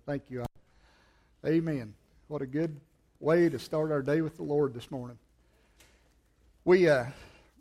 Thank you. Amen. What a good way to start our day with the Lord this morning. We are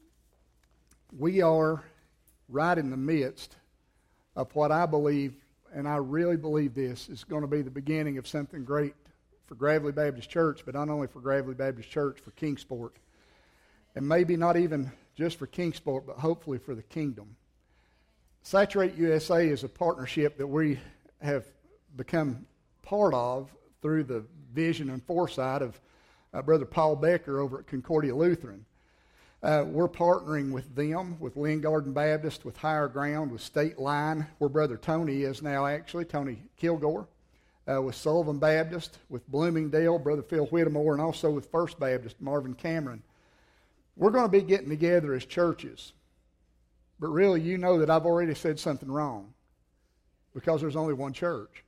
right in the midst of what I believe, and I really believe this, is going to be the beginning of something great for Gravely Baptist Church, but not only for Gravely Baptist Church, for Kingsport. And maybe not even just for Kingsport, but hopefully for the kingdom. Saturate USA is a partnership that we have become part of through the vision and foresight of Brother Paul Becker over at Concordia Lutheran. We're partnering with them, with Lynn Garden Baptist, with Higher Ground, with State Line, where Brother Tony is now actually, Tony Kilgore, with Sullivan Baptist, with Bloomingdale, Brother Phil Whittemore, and also with First Baptist, Marvin Cameron. We're going to be getting together as churches. But really, you know that I've already said something wrong because there's only one church.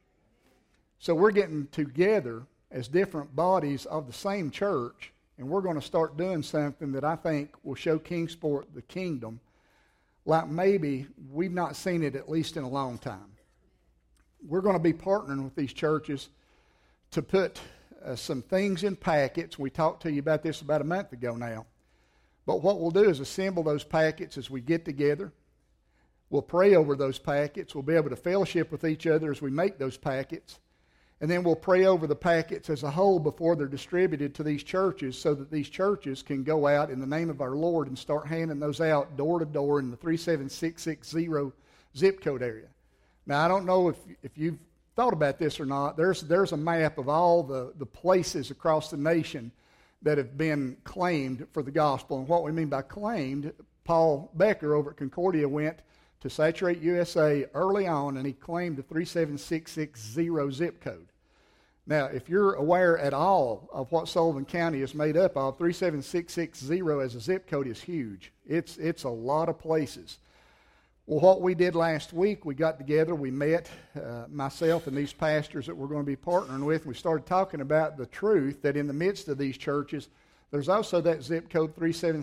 So we're getting together as different bodies of the same church, and we're going to start doing something that I think will show Kingsport the kingdom like maybe we've not seen it at least in a long time. We're going to be partnering with these churches to put some things in packets. We talked to you about this about a month ago now. But what we'll do is assemble those packets as we get together. We'll pray over those packets. We'll be able to fellowship with each other as we make those packets. And then we'll pray over the packets as a whole before they're distributed to these churches so that these churches can go out in the name of our Lord and start handing those out door to door in the 37660 zip code area. Now, I don't know if you've thought about this or not. There's a map of all the places across the nation that have been claimed for the gospel. And what we mean by claimed, Paul Becker over at Concordia went to Saturate USA early on, and he claimed the 37660 zip code. Now, if you're aware at all of what Sullivan County is made up of, 37660 as a zip code is huge. It's a lot of places. Well, what we did last week, we got together, we met, myself and these pastors that we're going to be partnering with. We started talking about the truth that in the midst of these churches, there's also that zip code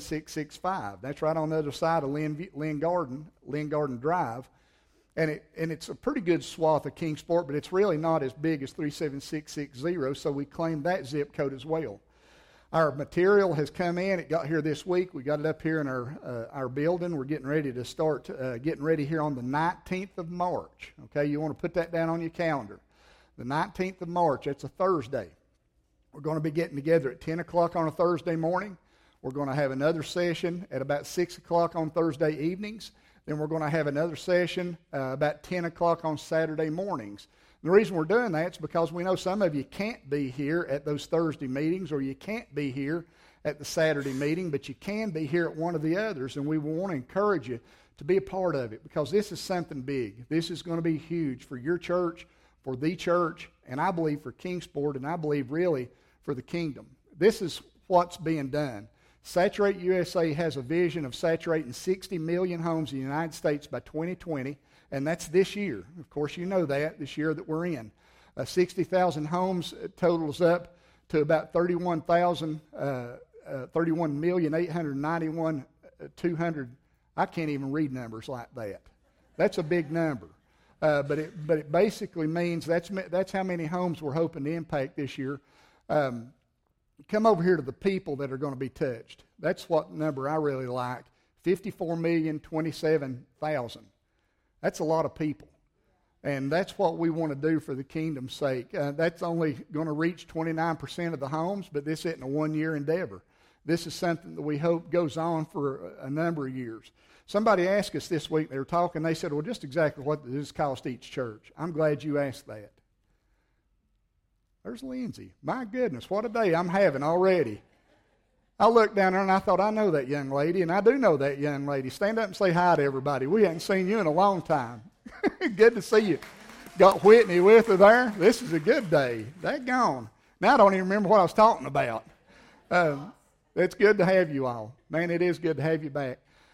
37665. That's right on the other side of Lynn Garden Drive. And it's a pretty good swath of Kingsport, but it's really not as big as 37660, so we claimed that zip code as well. Our material has come in. It got here this week. We got it up here in our building. We're getting ready to start getting ready here on the 19th of March. Okay, you want to put that down on your calendar. The 19th of March, that's a Thursday. We're going to be getting together at 10 o'clock on a Thursday morning. We're going to have another session at about 6 o'clock on Thursday evenings. Then we're going to have another session about 10 o'clock on Saturday mornings. The reason we're doing that is because we know some of you can't be here at those Thursday meetings, or you can't be here at the Saturday meeting, but you can be here at one of the others, and we want to encourage you to be a part of it because this is something big. This is going to be huge for your church, for the church, and I believe for Kingsport, and I believe really for the kingdom. This is what's being done. Saturate USA has a vision of saturating 60 million homes in the United States by 2020. And that's this year. Of course, you know that, this year that we're in. 60,000 homes totals up to about 31,891,200. I can't even read numbers like that. That's a big number. But it basically means that's how many homes we're hoping to impact this year. Come over here to the people that are going to be touched. That's what number I really like, 54,027,000. That's a lot of people. And that's what we want to do for the kingdom's sake. That's only going to reach 29% of the homes, but this isn't a one-year endeavor. This is something that we hope goes on for a number of years. Somebody asked us this week, they were talking, they said, well, just exactly what does this cost each church? I'm glad you asked that. There's Lindsay. My goodness, what a day I'm having already. I looked down there and I thought, I know that young lady, and I do know that young lady. Stand up and say hi to everybody. We hadn't seen you in a long time. Good to see you. Got Whitney with her there. This is a good day. That gone. Now I don't even remember what I was talking about. It's good to have you all. Man, it is good to have you back.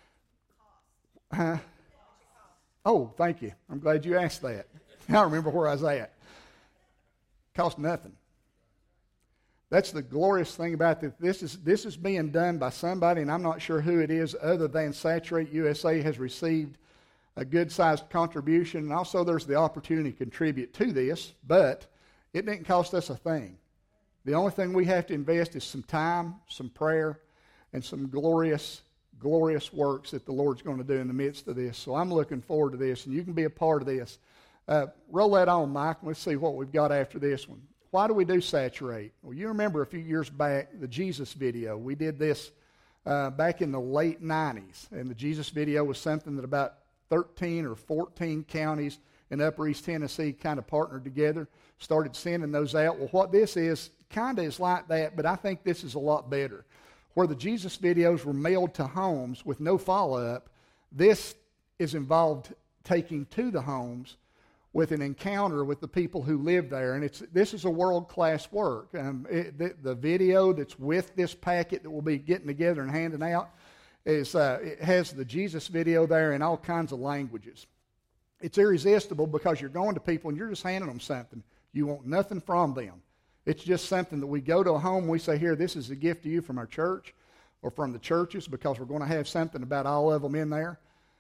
Oh, thank you. I'm glad you asked that. I don't remember where I was at. Cost nothing. That's the glorious thing about this. This is being done by somebody, and I'm not sure who it is, other than Saturate USA has received a good-sized contribution. And also there's the opportunity to contribute to this, but it didn't cost us a thing. The only thing we have to invest is some time, some prayer, and some glorious works that the Lord's going to do in the midst of this. So I'm looking forward to this, and you can be a part of this. Roll that on, Mike. Let's see what we've got after this one. Why do we do Saturate? Well, you remember a few years back, the Jesus video. We did this back in the late 90s, and the Jesus video was something that about 13 or 14 counties in Upper East Tennessee kind of partnered together, started sending those out. Well, what this is, kind of is like that, but I think this is a lot better. Where the Jesus videos were mailed to homes with no follow-up, this is involved taking to the homes with an encounter with the people who live there. And this is a world-class work. The video that's with this packet that we'll be getting together and handing out, it has the Jesus video there in all kinds of languages. It's irresistible because you're going to people and you're just handing them something. You want nothing from them. It's just something that we go to a home, we say, here, this is a gift to you from our church or from the churches, because we're going to have something about all of them in there.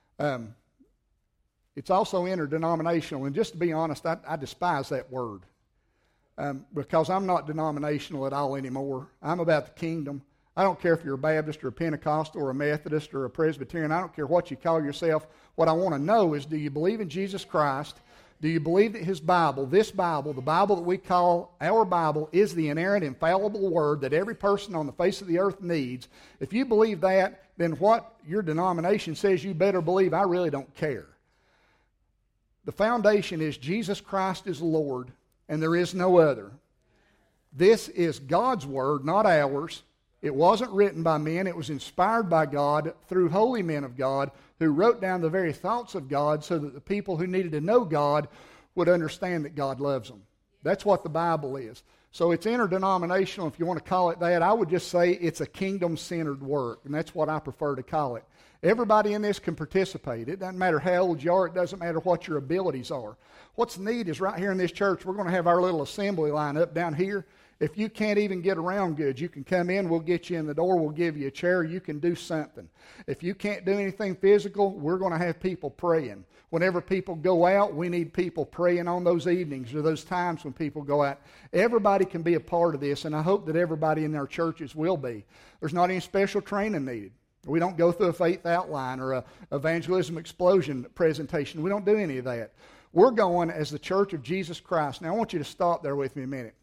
It's also interdenominational, and just to be honest, I despise that word because I'm not denominational at all anymore. I'm about the kingdom. I don't care if you're a Baptist or a Pentecostal or a Methodist or a Presbyterian. I don't care what you call yourself. What I want to know is, do you believe in Jesus Christ? Do you believe that His Bible, this Bible, the Bible that we call our Bible, is the inerrant, infallible Word that every person on the face of the earth needs? If you believe that, then what your denomination says you better believe, I really don't care. The foundation is Jesus Christ is Lord, and there is no other. This is God's Word, not ours. It wasn't written by men. It was inspired by God through holy men of God who wrote down the very thoughts of God so that the people who needed to know God would understand that God loves them. That's what the Bible is. So it's interdenominational, if you want to call it that. I would just say it's a kingdom-centered work, and that's what I prefer to call it. Everybody in this can participate. It doesn't matter how old you are. It doesn't matter what your abilities are. What's neat is right here in this church, we're going to have our little assembly line up down here. If you can't even get around good, you can come in, we'll get you in the door, we'll give you a chair, you can do something. If you can't do anything physical, we're going to have people praying. Whenever people go out, we need people praying on those evenings or those times when people go out. Everybody can be a part of this, and I hope that everybody in our churches will be. There's not any special training needed. We don't go through a faith outline or a evangelism explosion presentation. We don't do any of that. We're going as the Church of Jesus Christ. Now, I want you to stop there with me a minute.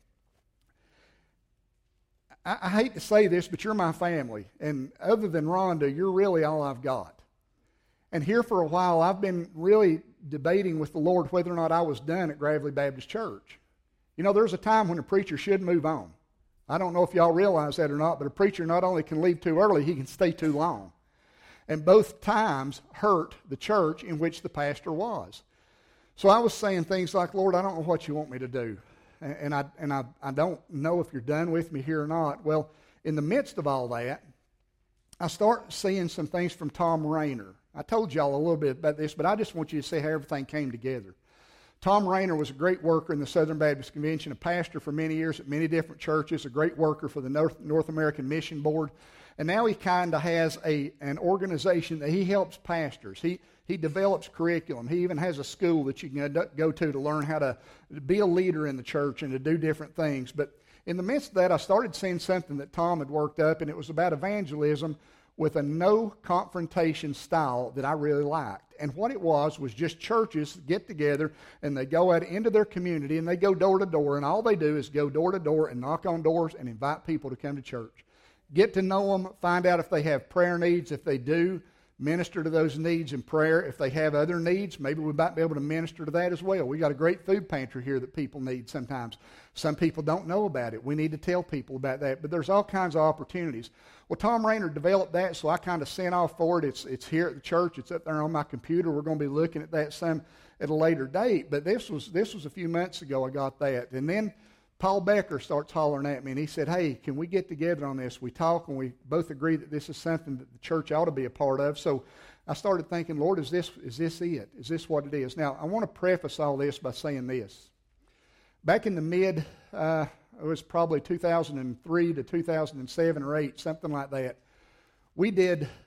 I hate to say this, but you're my family. And other than Rhonda, you're really all I've got. And here for a while, I've been really debating with the Lord whether or not I was done at Gravely Baptist Church. You know, there's a time when a preacher should move on. I don't know if y'all realize that or not, but a preacher not only can leave too early, he can stay too long. And both times hurt the church in which the pastor was. So I was saying things like, Lord, I don't know what you want me to do. And I don't know if you're done with me here or not. Well, in the midst of all that, I start seeing some things from Tom Rainer. I told y'all a little bit about this, but I just want you to see how everything came together. Tom Rainer was a great worker in the Southern Baptist Convention, a pastor for many years at many different churches, a great worker for the North American Mission Board. And now he kind of has an organization that he helps pastors. He develops curriculum. He even has a school that you can go to learn how to be a leader in the church and to do different things. But in the midst of that, I started seeing something that Tom had worked up, and it was about evangelism with a no-confrontation style that I really liked. And what it was just churches get together, and they go out into their community, and they go door to door, and all they do is go door to door and knock on doors and invite people to come to church. Get to know them, find out if they have prayer needs. If they do, minister to those needs in prayer. If they have other needs, maybe we might be able to minister to that as well. We got a great food pantry here that people need sometimes. Some people don't know about it. We need to tell people about that. But there's all kinds of opportunities. Well, Tom Rainer developed that, so I kind of sent off for it. It's here at the church. It's up there on my computer. We're going to be looking at that some at a later date. But this was a few months ago I got that. And then Paul Becker starts hollering at me, and he said, hey, can we get together on this? We talk, and we both agree that this is something that the church ought to be a part of. So I started thinking, Lord, is this it? Is this what it is? Now, I want to preface all this by saying this. Back in the it was probably 2003 to 2007 or 8, something like that, we did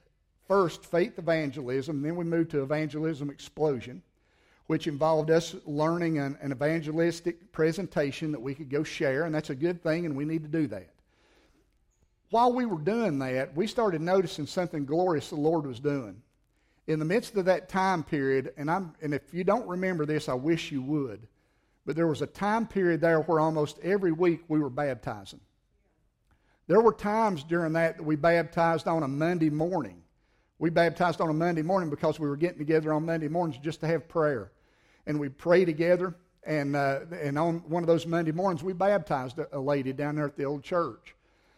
first faith evangelism, then we moved to evangelism explosion, which involved us learning an evangelistic presentation that we could go share, and that's a good thing, and we need to do that. While we were doing that, we started noticing something glorious the Lord was doing. In the midst of that time period, and if you don't remember this, I wish you would, but there was a time period there where almost every week we were baptizing. There were times during that we baptized on a Monday morning. We baptized on a Monday morning because we were getting together on Monday mornings just to have prayer. And we'd pray together, and on one of those Monday mornings, we baptized a lady down there at the old church.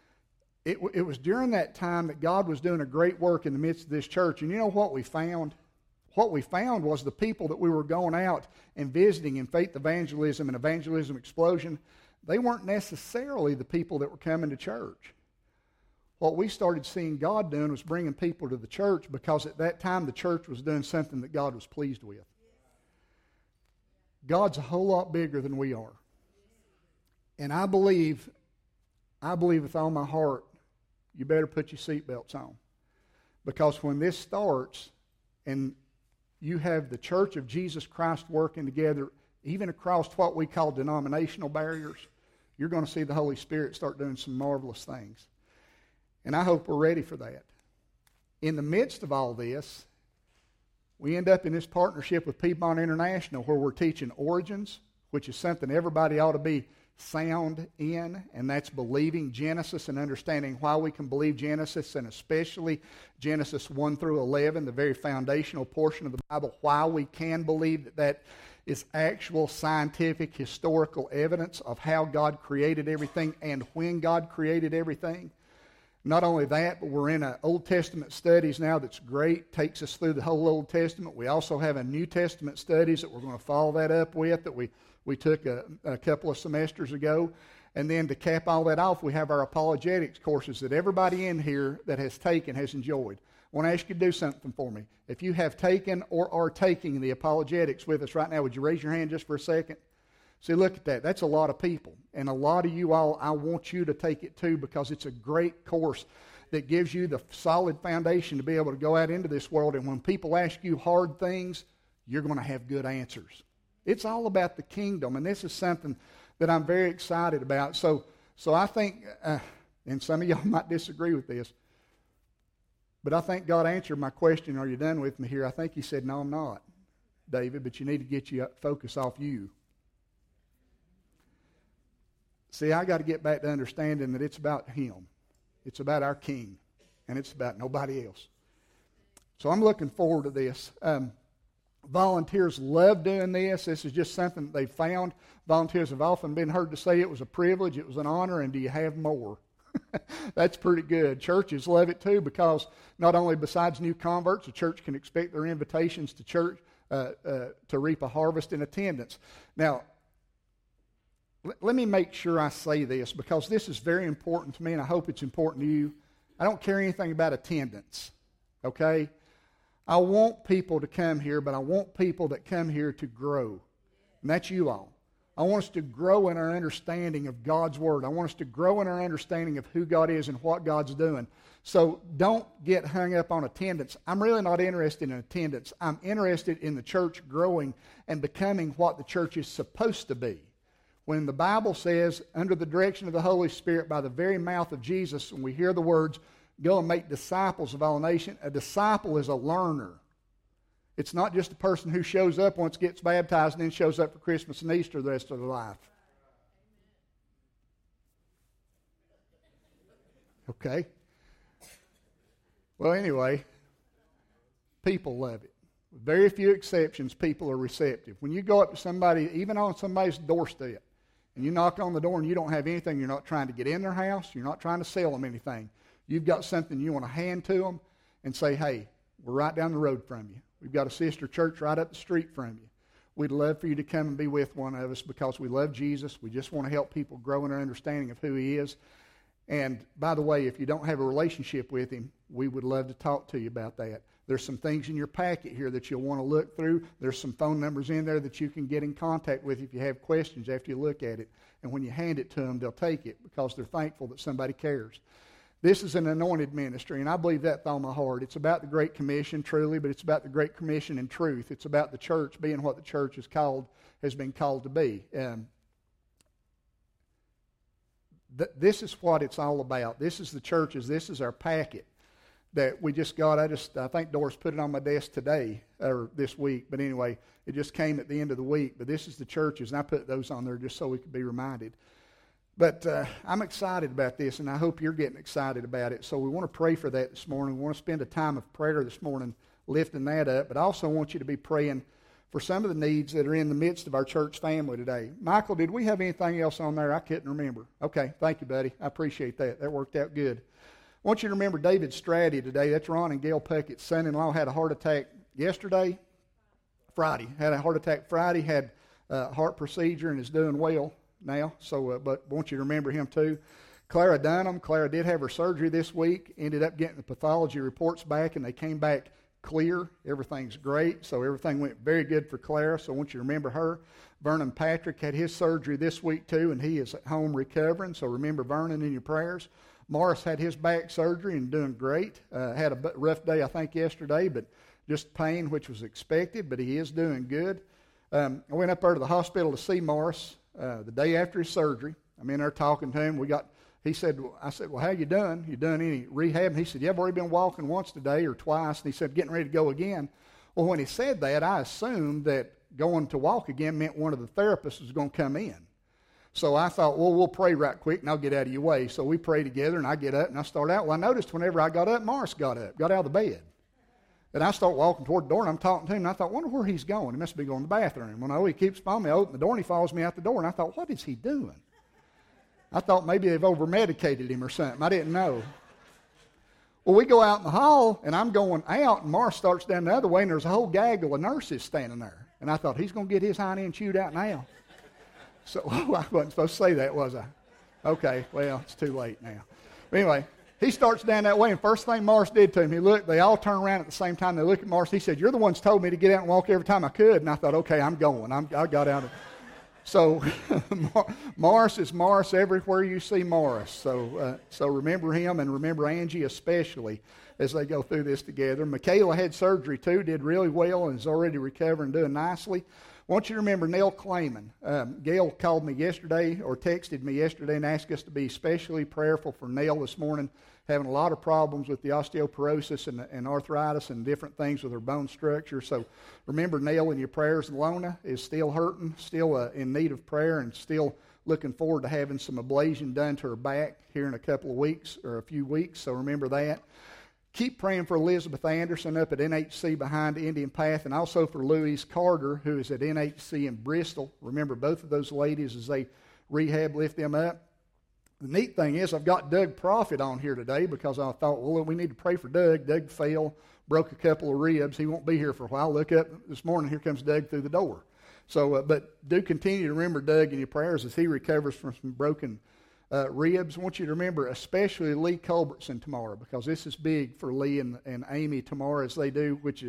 It was during that time that God was doing a great work in the midst of this church. And you know what we found? What we found was the people that we were going out and visiting in faith evangelism and evangelism explosion, they weren't necessarily the people that were coming to church. What we started seeing God doing was bringing people to the church because at that time the church was doing something that God was pleased with. God's a whole lot bigger than we are. And I believe with all my heart, you better put your seatbelts on. Because when this starts and you have the Church of Jesus Christ working together, even across what we call denominational barriers, you're going to see the Holy Spirit start doing some marvelous things. And I hope we're ready for that. In the midst of all this, we end up in this partnership with Piedmont International where we're teaching origins, which is something everybody ought to be sound in, and that's believing Genesis and understanding why we can believe Genesis, and especially Genesis 1 through 11, the very foundational portion of the Bible, why we can believe that is actual scientific, historical evidence of how God created everything and when God created everything. Not only that, but we're in an Old Testament studies now that's great, takes us through the whole Old Testament. We also have a New Testament studies that we're going to follow that up with that we took a couple of semesters ago. And then to cap all that off, we have our apologetics courses that everybody in here that has taken has enjoyed. I want to ask you to do something for me. If you have taken or are taking the apologetics with us right now, would you raise your hand just for a second? See, look at that. That's a lot of people. And a lot of you all, I want you to take it too because it's a great course that gives you the solid foundation to be able to go out into this world. And when people ask you hard things, you're going to have good answers. It's all about the kingdom. And this is something that I'm very excited about. So I think, and some of y'all might disagree with this, but I think God answered my question, are you done with me here? I think he said, no, I'm not, David, but you need to get your focus off you. See, I got to get back to understanding that it's about him. It's about our King, and it's about nobody else. So I'm looking forward to this. Volunteers love doing this. This is just something that they found. Volunteers have often been heard to say it was a privilege, it was an honor, and do you have more? That's pretty good. Churches love it too because not only besides new converts, a church can expect their invitations to church to reap a harvest in attendance. Now, let me make sure I say this because this is very important to me and I hope it's important to you. I don't care anything about attendance, okay? I want people to come here, but I want people that come here to grow. And that's you all. I want us to grow in our understanding of God's Word. I want us to grow in our understanding of who God is and what God's doing. So don't get hung up on attendance. I'm really not interested in attendance. I'm interested in the church growing and becoming what the church is supposed to be. When the Bible says, under the direction of the Holy Spirit, by the very mouth of Jesus, when we hear the words, go and make disciples of all nations, a disciple is a learner. It's not just a person who shows up once gets baptized and then shows up for Christmas and Easter the rest of their life. Okay? Well, anyway, people love it. With very few exceptions, people are receptive. When you go up to somebody, even on somebody's doorstep, and you knock on the door and you don't have anything, you're not trying to get in their house, you're not trying to sell them anything. You've got something you want to hand to them and say, hey, we're right down the road from you. We've got a sister church right up the street from you. We'd love for you to come and be with one of us because we love Jesus. We just want to help people grow in our understanding of who he is. And by the way, if you don't have a relationship with him, we would love to talk to you about that. There's some things in your packet here that you'll want to look through. There's some phone numbers in there that you can get in contact with if you have questions after you look at it. And when you hand it to them, they'll take it because they're thankful that somebody cares. This is an anointed ministry, and I believe that with all my heart. It's about the Great Commission, truly, but it's about the Great Commission in truth. It's about the church being what the church has been called to be. This is what it's all about. This is the churches. This is our packet that we just got. I think Doris put it on my desk today, or this week. But anyway, it just came at the end of the week. But this is the churches, and I put those on there just so we could be reminded. But I'm excited about this, and I hope you're getting excited about it. So we want to pray for that this morning. We want to spend a time of prayer this morning lifting that up. But I also want you to be praying for some of the needs that are in the midst of our church family today. Michael, did we have anything else on there? I couldn't remember. Okay, thank you, buddy. I appreciate that. That worked out good. I want you to remember David Stratty today. That's Ron and Gail Puckett's son-in-law. Had a heart attack Friday. Had a heart attack Friday, had a heart procedure, and is doing well now. So, but I want you to remember him too. Clara Dunham. Clara did have her surgery this week. Ended up getting the pathology reports back, and they came back clear. Everything's great. So everything went very good for Clara. So I want you to remember her. Vernon Patrick had his surgery this week too, and he is at home recovering. So remember Vernon in your prayers. Morris had his back surgery and doing great. Had a rough day, I think, yesterday, but just pain, which was expected, but he is doing good. I went up there to the hospital to see Morris the day after his surgery. I'm in there talking to him. I said, well, how you doing? You done any rehab? And he said, yeah, I've already been walking once today or twice. And he said, getting ready to go again. Well, when he said that, I assumed that going to walk again meant one of the therapists was going to come in. So I thought, well, we'll pray right quick, and I'll get out of your way. So we pray together, and I get up, and I start out. Well, I noticed whenever I got up, Morris got up, got out of the bed. And I start walking toward the door, and I'm talking to him, and I thought, wonder where he's going. He must be going to the bathroom. Well, no, he keeps following me. I open the door, and he follows me out the door, and I thought, what is he doing? I thought maybe they've over-medicated him or something. I didn't know. Well, we go out in the hall, and I'm going out, and Morris starts down the other way, and there's a whole gaggle of nurses standing there. And I thought, he's going to get his hind end chewed out now. So I wasn't supposed to say that, was I? Okay, well, it's too late now. But anyway, he starts down that way, and first thing Morris did to him, he looked, they all turned around at the same time. They looked at Morris. He said, you're the ones told me to get out and walk every time I could. And I thought, okay, I'm going. I got out of So Morris is Morris everywhere you see Morris. So remember him, and remember Angie especially as they go through this together. Michaela had surgery too, did really well, and is already recovering, doing nicely. I want you to remember Nell Clayman. Gail called me yesterday or texted me yesterday and asked us to be especially prayerful for Nell this morning, having a lot of problems with the osteoporosis and arthritis and different things with her bone structure. So remember Nell in your prayers. Lona is still hurting, still in need of prayer, and still looking forward to having some ablation done to her back here in a couple of weeks or a few weeks. So remember that. Keep praying for Elizabeth Anderson up at NHC behind Indian Path, and also for Louise Carter, who is at NHC in Bristol. Remember both of those ladies as they rehab, lift them up. The neat thing is I've got Doug Prophet on here today because I thought, well, we need to pray for Doug. Doug fell, broke a couple of ribs. He won't be here for a while. Look up this morning, here comes Doug through the door. So, but do continue to remember Doug in your prayers as he recovers from some broken ribs. I want you to remember especially Lee Culbertson tomorrow, because this is big for Lee and Amy tomorrow as they do, which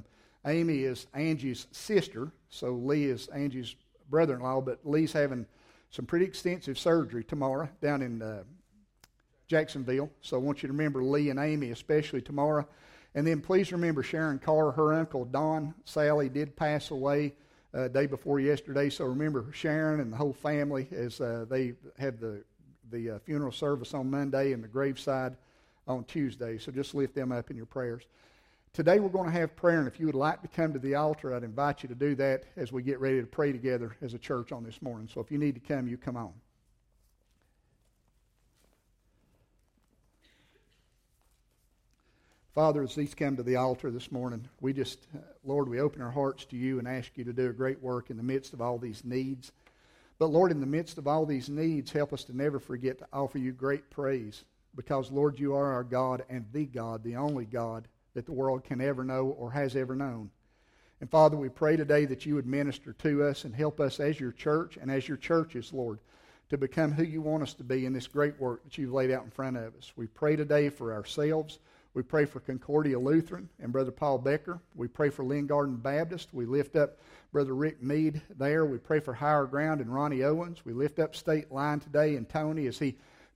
Amy is Angie's sister, so Lee is Angie's brother-in-law, but Lee's having some pretty extensive surgery tomorrow down in Jacksonville. So I want you to remember Lee and Amy especially tomorrow. And then please remember Sharon Carr. Her uncle Don Sally did pass away day before yesterday, so remember Sharon and the whole family as they have the funeral service on Monday and the graveside on Tuesday. So just lift them up in your prayers. Today we're going to have prayer, and if you would like to come to the altar, I'd invite you to do that as we get ready to pray together as a church on this morning. So if you need to come, you come on. Father, as these come to the altar this morning, we just, Lord, we open our hearts to you and ask you to do a great work in the midst of all these needs. But, Lord, in the midst of all these needs, help us to never forget to offer you great praise because, Lord, you are our God and the only God that the world can ever know or has ever known. And, Father, we pray today that you would minister to us and help us as your church and as your churches, Lord, to become who you want us to be in this great work that you've laid out in front of us. We pray today for ourselves. We pray for Concordia Lutheran and Brother Paul Becker. We pray for Lynn Garden Baptist. We lift up Brother Rick Mead there. We pray for Higher Ground and Ronnie Owens. We lift up State Line today and Tony as he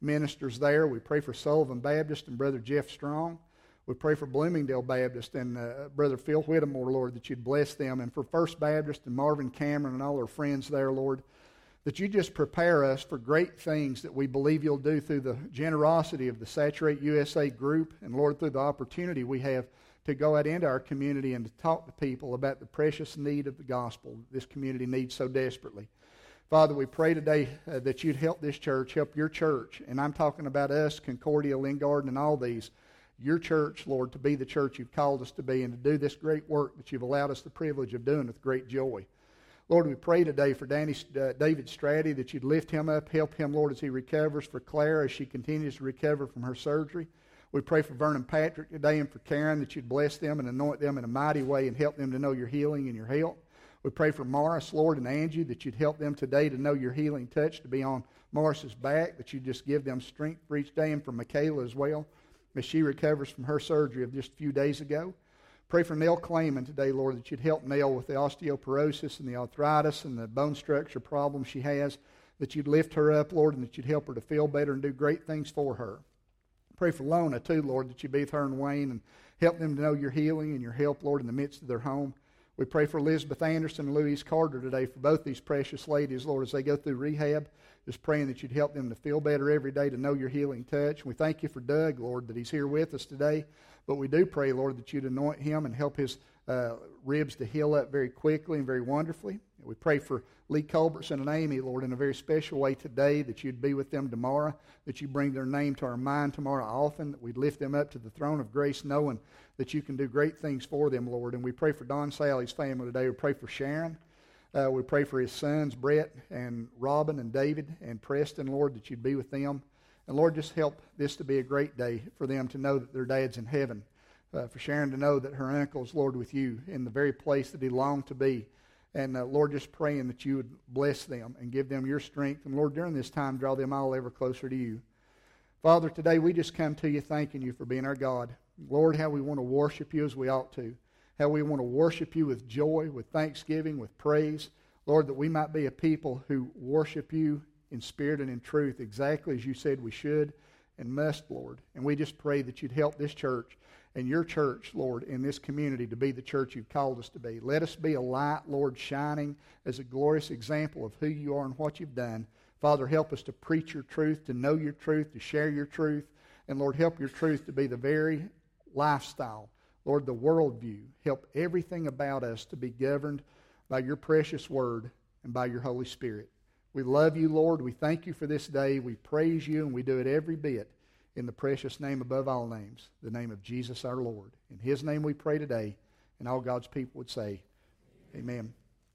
ministers there. We pray for Sullivan Baptist and Brother Jeff Strong. We pray for Bloomingdale Baptist and Brother Phil Whittemore, Lord, that you'd bless them. And for First Baptist and Marvin Cameron and all their friends there, Lord, that you just prepare us for great things that we believe you'll do through the generosity of the Saturate USA group, and Lord, through the opportunity we have to go out into our community and to talk to people about the precious need of the gospel this community needs so desperately. Father, we pray today that you'd help this church, help your church, and I'm talking about us, Concordia, Lynn Garden, and all these, your church, Lord, to be the church you've called us to be and to do this great work that you've allowed us the privilege of doing with great joy. Lord, we pray today for David Stratty that you'd lift him up, help him, Lord, as he recovers, for Claire as she continues to recover from her surgery. We pray for Vernon Patrick today and for Karen that you'd bless them and anoint them in a mighty way and help them to know your healing and your help. We pray for Morris, Lord, and Angie that you'd help them today to know your healing touch, to be on Morris's back, that you'd just give them strength for each day, and for Michaela as well, as she recovers from her surgery of just a few days ago. Pray for Nell Clayman today, Lord, that you'd help Nell with the osteoporosis and the arthritis and the bone structure problems she has, that you'd lift her up, Lord, and that you'd help her to feel better and do great things for her. Pray for Lona, too, Lord, that you be with her and Wayne and help them to know your healing and your help, Lord, in the midst of their home. We pray for Elizabeth Anderson and Louise Carter today, for both these precious ladies, Lord, as they go through rehab, just praying that you'd help them to feel better every day, to know your healing touch. We thank you for Doug, Lord, that he's here with us today. But we do pray, Lord, that you'd anoint him and help his ribs to heal up very quickly and very wonderfully. We pray for Lee Culbertson and Amy, Lord, in a very special way today, that you'd be with them tomorrow, that you bring their name to our mind tomorrow often, that we'd lift them up to the throne of grace, knowing that you can do great things for them, Lord. And we pray for Don Sally's family today. We pray for Sharon. We pray for his sons, Brett and Robin and David and Preston, Lord, that you'd be with them. And Lord, just help this to be a great day for them to know that their dad's in heaven. For Sharon to know that her uncle's, Lord, with you in the very place that he longed to be. And Lord, just praying that you would bless them and give them your strength. And Lord, during this time, draw them all ever closer to you. Father, today we just come to you thanking you for being our God. Lord, how we want to worship you as we ought to. How we want to worship you with joy, with thanksgiving, with praise. Lord, that we might be a people who worship you in spirit and in truth, exactly as you said we should and must, Lord. And we just pray that you'd help this church and your church, Lord, in this community to be the church you've called us to be. Let us be a light, Lord, shining as a glorious example of who you are and what you've done. Father, help us to preach your truth, to know your truth, to share your truth. And Lord, help your truth to be the very lifestyle, Lord, the worldview. Help everything about us to be governed by your precious word and by your Holy Spirit. We love you, Lord. We thank you for this day. We praise you, and we do it every bit in the precious name above all names, the name of Jesus our Lord. In his name we pray today, and all God's people would say, amen.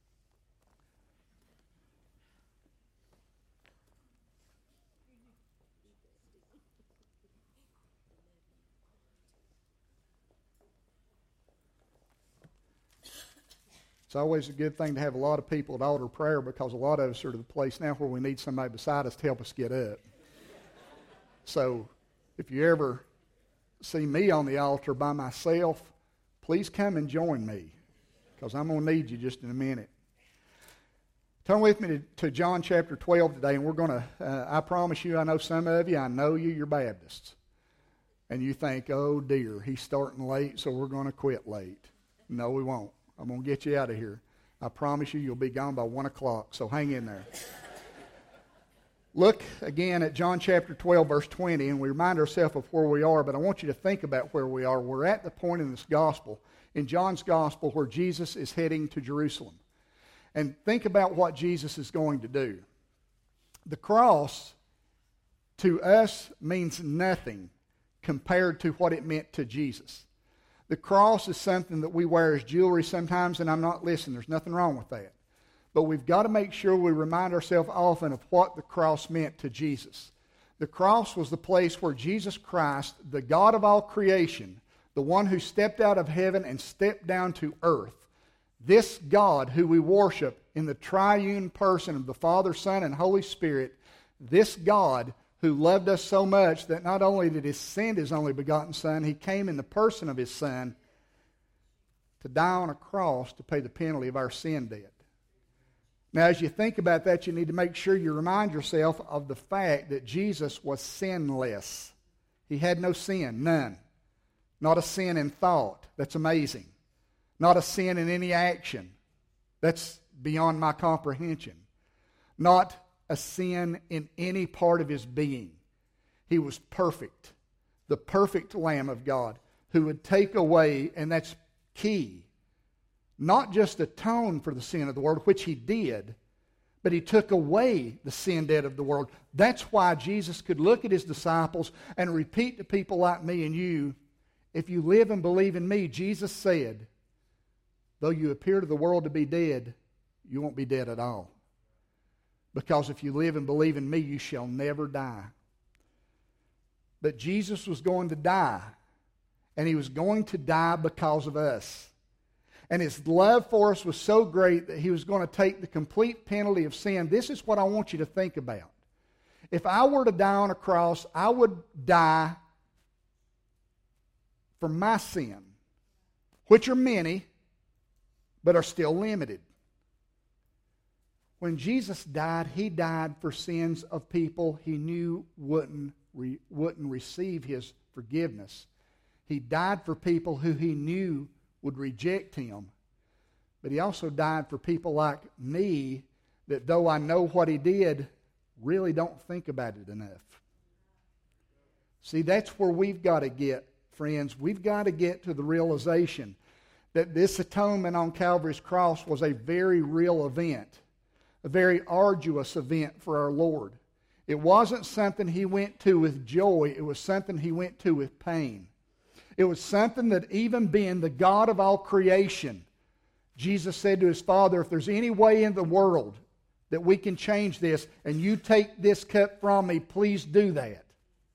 It's always a good thing to have a lot of people at altar prayer, because a lot of us are to the place now where we need somebody beside us to help us get up. So if you ever see me on the altar by myself, please come and join me, because I'm going to need you just in a minute. Turn with me to John chapter 12 today, and we're going to, I promise you, I know some of you, I know you're Baptists. And you think, oh dear, he's starting late, so we're going to quit late. No, we won't. I'm going to get you out of here. I promise you, you'll be gone by 1 o'clock, so hang in there. Look again at John chapter 12, verse 20, and we remind ourselves of where we are, but I want you to think about where we are. We're at the point in this gospel, in John's gospel, where Jesus is heading to Jerusalem. And think about what Jesus is going to do. The cross, to us, means nothing compared to what it meant to Jesus. The cross is something that we wear as jewelry sometimes, and I'm not listening. There's nothing wrong with that. But we've got to make sure we remind ourselves often of what the cross meant to Jesus. The cross was the place where Jesus Christ, the God of all creation, the one who stepped out of heaven and stepped down to earth, this God who we worship in the triune person of the Father, Son, and Holy Spirit, this God who loved us so much that not only did he send his only begotten Son, he came in the person of his Son to die on a cross to pay the penalty of our sin debt. Now, as you think about that, you need to make sure you remind yourself of the fact that Jesus was sinless. He had no sin, none. Not a sin in thought. That's amazing. Not a sin in any action. That's beyond my comprehension. Not a sin in any part of his being. He was perfect. The perfect Lamb of God who would take away, and that's key, not just atone for the sin of the world, which he did, but he took away the sin debt of the world. That's why Jesus could look at his disciples and repeat to people like me and you, if you live and believe in me, Jesus said, though you appear to the world to be dead, you won't be dead at all. Because if you live and believe in me, you shall never die. But Jesus was going to die, and he was going to die because of us. And his love for us was so great that he was going to take the complete penalty of sin. This is what I want you to think about. If I were to die on a cross, I would die for my sin, which are many, but are still limited. When Jesus died, he died for sins of people he knew wouldn't receive his forgiveness. He died for people who he knew would reject him. But he also died for people like me that, though I know what he did, really don't think about it enough. See, that's where we've got to get, friends. We've got to get to the realization that this atonement on Calvary's cross was a very real event, a very arduous event for our Lord. It wasn't something he went to with joy. It was something he went to with pain. It was something that, even being the God of all creation, Jesus said to his Father, if there's any way in the world that we can change this and you take this cup from me, please do that.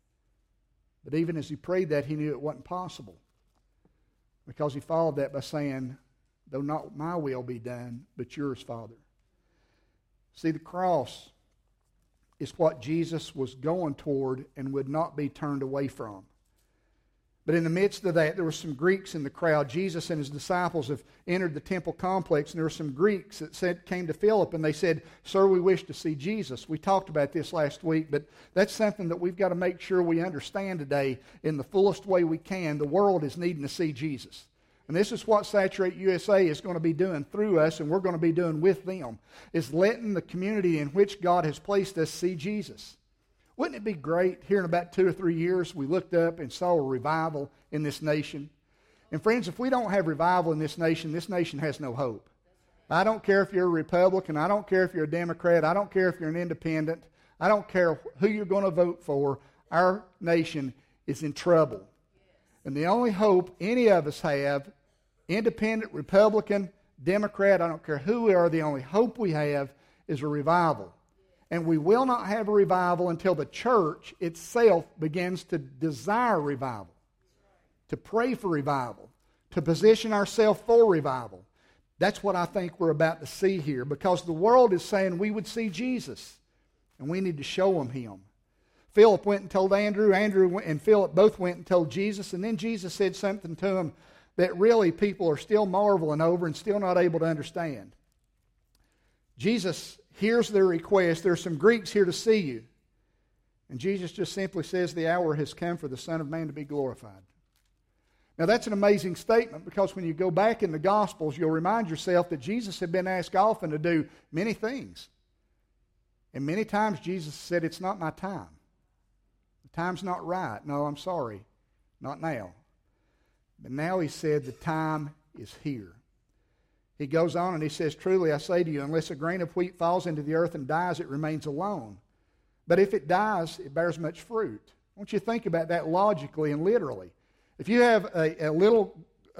But even as he prayed that, he knew it wasn't possible, because he followed that by saying, though not my will be done, but yours, Father. See, the cross is what Jesus was going toward and would not be turned away from. But in the midst of that, there were some Greeks in the crowd. Jesus and his disciples have entered the temple complex, and there were some Greeks that came to Philip, and they said, "Sir, we wish to see Jesus." We talked about this last week, but that's something that we've got to make sure we understand today in the fullest way we can. The world is needing to see Jesus. And this is what Saturate USA is going to be doing through us, and we're going to be doing with them, is letting the community in which God has placed us see Jesus. Wouldn't it be great, here in about 2 or 3 years, we looked up and saw a revival in this nation? And friends, if we don't have revival in this nation has no hope. I don't care if you're a Republican. I don't care if you're a Democrat. I don't care if you're an independent. I don't care who you're going to vote for. Our nation is in trouble. And the only hope any of us have, independent, Republican, Democrat, I don't care who we are, the only hope we have is a revival. And we will not have a revival until the church itself begins to desire revival, to pray for revival, to position ourselves for revival. That's what I think we're about to see here, because the world is saying we would see Jesus, and we need to show them him. Philip went and told Andrew. Andrew and Philip both went and told Jesus, and then Jesus said something to them that really people are still marveling over and still not able to understand. Jesus hears their request. There's some Greeks here to see you. And Jesus just simply says, the hour has come for the Son of Man to be glorified. Now that's an amazing statement, because when you go back in the Gospels, you'll remind yourself that Jesus had been asked often to do many things. And many times Jesus said, it's not my time. The time's not right. No, I'm sorry. Not now. But now he said, the time is here. He goes on and he says, truly I say to you, unless a grain of wheat falls into the earth and dies, it remains alone. But if it dies, it bears much fruit. I want you to think about that logically and literally. If you have a little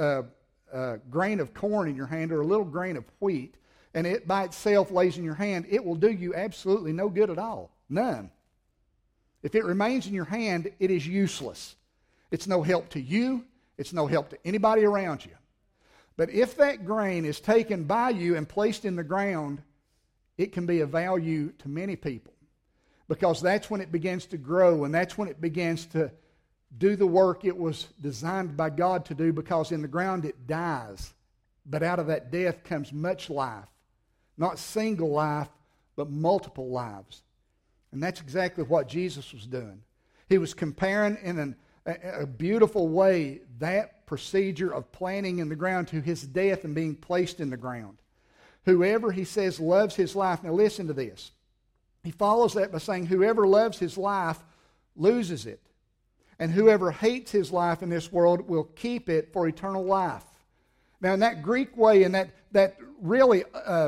grain of corn in your hand, or a little grain of wheat, and it by itself lays in your hand, it will do you absolutely no good at all. None. If it remains in your hand, it is useless. It's no help to you. It's no help to anybody around you. But if that grain is taken by you and placed in the ground, it can be of value to many people, because that's when it begins to grow, and that's when it begins to do the work it was designed by God to do, because in the ground it dies. But out of that death comes much life. Not single life, but multiple lives. And that's exactly what Jesus was doing. He was comparing in a beautiful way that procedure of planting in the ground to his death and being placed in the ground. Whoever, he says, loves his life. Now listen to this. He follows that by saying, whoever loves his life loses it. And whoever hates his life in this world will keep it for eternal life. Now in that Greek way, in that really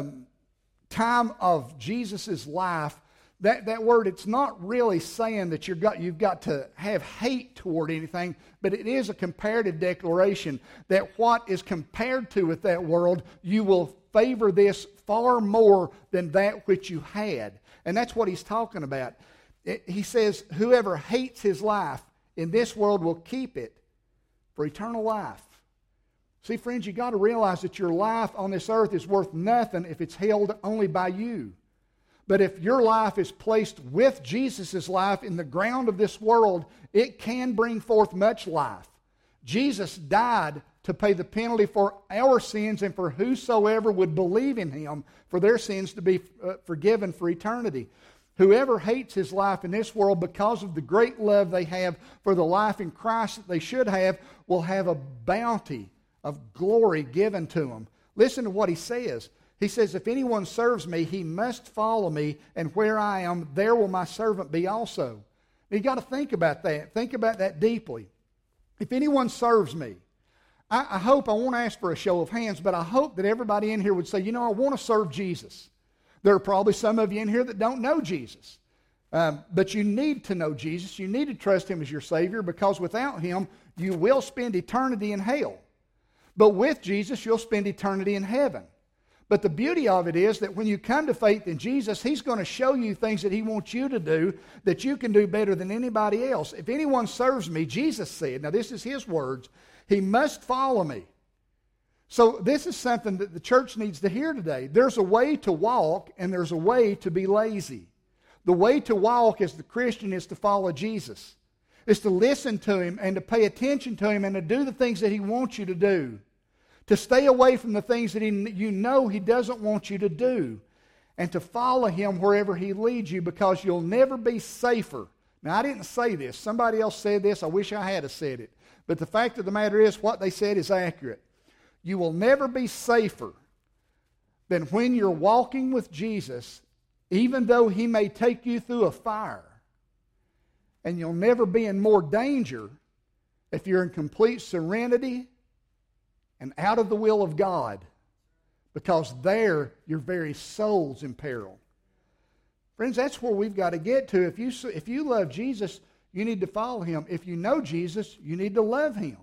time of Jesus' life, that word, it's not really saying that you've got to have hate toward anything, but it is a comparative declaration that what is compared to with that world, you will favor this far more than that which you had. And that's what he's talking about. He says, whoever hates his life in this world will keep it for eternal life. See, friends, you've got to realize that your life on this earth is worth nothing if it's held only by you. But if your life is placed with Jesus' life in the ground of this world, it can bring forth much life. Jesus died to pay the penalty for our sins and for whosoever would believe in him for their sins to be forgiven for eternity. Whoever hates his life in this world because of the great love they have for the life in Christ that they should have will have a bounty of glory given to them. Listen to what he says. He says, if anyone serves me, he must follow me, and where I am, there will my servant be also. You've got to think about that. Think about that deeply. If anyone serves me, I won't ask for a show of hands, but I hope that everybody in here would say, I want to serve Jesus. There are probably some of you in here that don't know Jesus. But you need to know Jesus. You need to trust him as your Savior, because without him, you will spend eternity in hell. But with Jesus, you'll spend eternity in heaven. But the beauty of it is that when you come to faith in Jesus, he's going to show you things that he wants you to do that you can do better than anybody else. If anyone serves me, Jesus said, now this is his words, he must follow me. So this is something that the church needs to hear today. There's a way to walk and there's a way to be lazy. The way to walk as the Christian is to follow Jesus. It's to listen to him and to pay attention to him and to do the things that he wants you to do. To stay away from the things that you know he doesn't want you to do. And to follow him wherever he leads you, because you'll never be safer. Now, I didn't say this. Somebody else said this. I wish I had said it. But the fact of the matter is, what they said is accurate. You will never be safer than when you're walking with Jesus, even though he may take you through a fire. And you'll never be in more danger if you're in complete serenity and out of the will of God, because there your very soul's in peril. Friends, that's where we've got to get to. If you love Jesus, you need to follow him. If you know Jesus, you need to love him.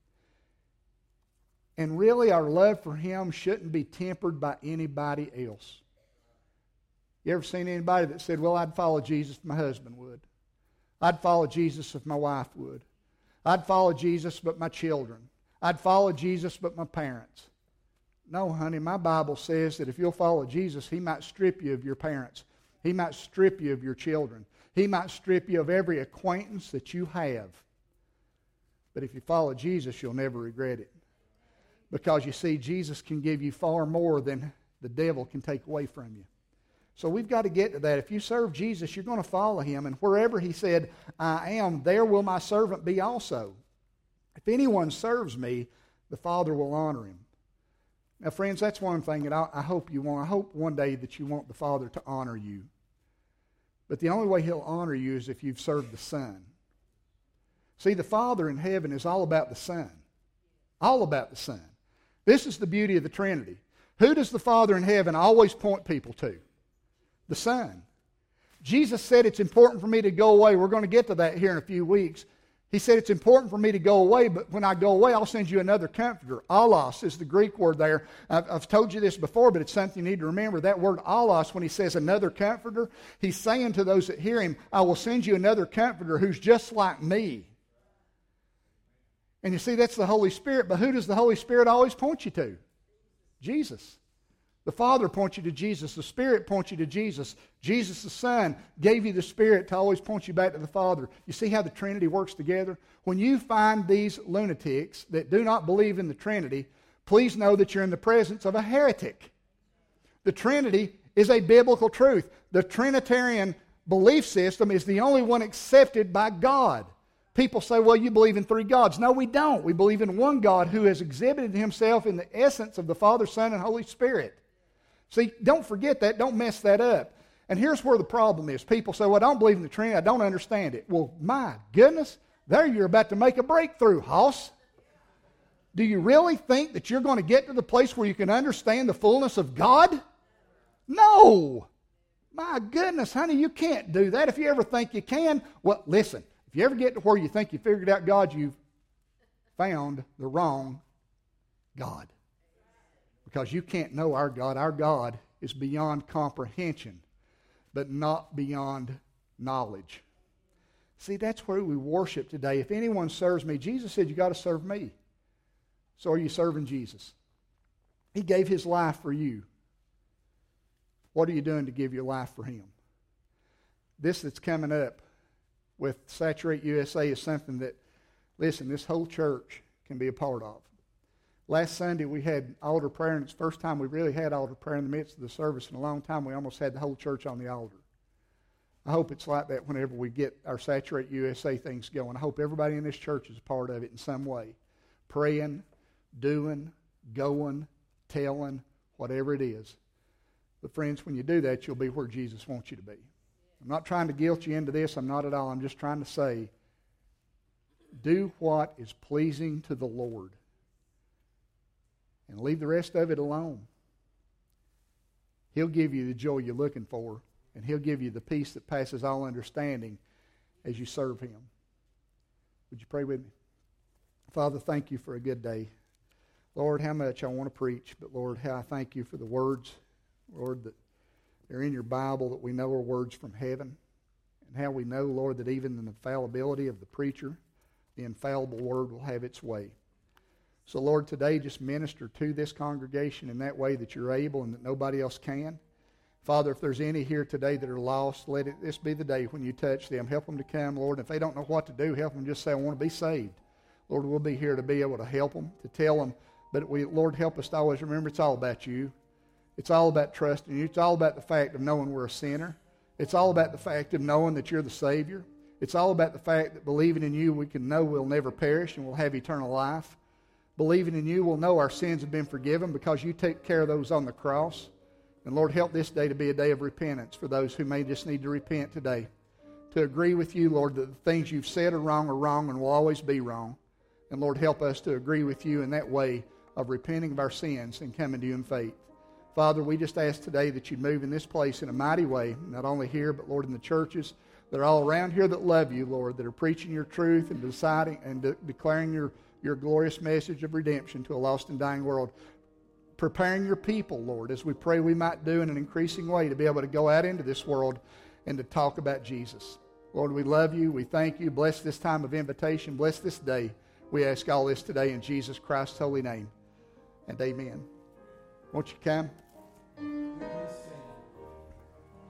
And really, our love for him shouldn't be tempered by anybody else. You ever seen anybody that said, well, I'd follow Jesus if my husband would. I'd follow Jesus if my wife would. I'd follow Jesus but my children. I'd follow Jesus but my parents. No, honey, my Bible says that if you'll follow Jesus, he might strip you of your parents. He might strip you of your children. He might strip you of every acquaintance that you have. But if you follow Jesus, you'll never regret it. Because you see, Jesus can give you far more than the devil can take away from you. So we've got to get to that. If you serve Jesus, you're going to follow him. And wherever he said, I am, there will my servant be also. If anyone serves me, the Father will honor him. Now, friends, that's one thing that I hope you want. I hope one day that you want the Father to honor you. But the only way he'll honor you is if you've served the Son. See, the Father in heaven is all about the Son. All about the Son. This is the beauty of the Trinity. Who does the Father in heaven always point people to? The Son. Jesus said it's important for me to go away. We're going to get to that here in a few weeks. He said it's important for me to go away, but when I go away, I'll send you another comforter. Allos is the Greek word there. I've told you this before, but it's something you need to remember. That word allos, when he says another comforter, he's saying to those that hear him, I will send you another comforter who's just like me. And you see, that's the Holy Spirit, but who does the Holy Spirit always point you to? Jesus. The Father points you to Jesus. The Spirit points you to Jesus. Jesus, the Son, gave you the Spirit to always point you back to the Father. You see how the Trinity works together? When you find these lunatics that do not believe in the Trinity, please know that you're in the presence of a heretic. The Trinity is a biblical truth. The Trinitarian belief system is the only one accepted by God. People say, well, you believe in three gods. No, we don't. We believe in one God who has exhibited himself in the essence of the Father, Son, and Holy Spirit. See, don't forget that. Don't mess that up. And here's where the problem is. People say, well, I don't believe in the Trinity. I don't understand it. Well, my goodness, there you're about to make a breakthrough, Hoss. Do you really think that you're going to get to the place where you can understand the fullness of God? No. My goodness, honey, you can't do that. If you ever think you can, well, listen. If you ever get to where you think you figured out God, you've found the wrong God. Because you can't know our God. Our God is beyond comprehension, but not beyond knowledge. See, that's where we worship today. If anyone serves me, Jesus said you got to serve me. So are you serving Jesus? He gave his life for you. What are you doing to give your life for him? This that's coming up with Saturate USA is something that, listen, this whole church can be a part of. Last Sunday we had altar prayer, and it's the first time we really had altar prayer in the midst of the service in a long time. We almost had the whole church on the altar. I hope it's like that whenever we get our Saturate USA things going. I hope everybody in this church is a part of it in some way. Praying, doing, going, telling, whatever it is. But friends, when you do that, you'll be where Jesus wants you to be. I'm not trying to guilt you into this. I'm not at all. I'm just trying to say, do what is pleasing to the Lord. And leave the rest of it alone. He'll give you the joy you're looking for, and he'll give you the peace that passes all understanding as you serve him. Would you pray with me? Father, thank you for a good day. Lord, how much I want to preach, but Lord, how I thank you for the words, Lord, that they're in your Bible that we know are words from heaven, and how we know, Lord, that even in the fallibility of the preacher, the infallible word will have its way. So, Lord, today just minister to this congregation in that way that you're able and that nobody else can. Father, if there's any here today that are lost, let this be the day when you touch them. Help them to come, Lord. And if they don't know what to do, help them just say, I want to be saved. Lord, we'll be here to be able to help them, to tell them. But Lord, help us to always remember it's all about you. It's all about trusting you. It's all about the fact of knowing we're a sinner. It's all about the fact of knowing that you're the Savior. It's all about the fact that believing in you, we can know we'll never perish and we'll have eternal life. Believing in you, we'll know our sins have been forgiven because you take care of those on the cross. And Lord, help this day to be a day of repentance for those who may just need to repent today. To agree with you, Lord, that the things you've said are wrong and will always be wrong. And Lord, help us to agree with you in that way of repenting of our sins and coming to you in faith. Father, we just ask today that you'd move in this place in a mighty way, not only here, but Lord, in the churches that are all around here that love you, Lord, that are preaching your truth and deciding and declaring your glorious message of redemption to a lost and dying world. Preparing your people, Lord, as we pray we might do in an increasing way to be able to go out into this world and to talk about Jesus. Lord, we love you. We thank you. Bless this time of invitation. Bless this day. We ask all this today in Jesus Christ's holy name. And amen. Won't you come?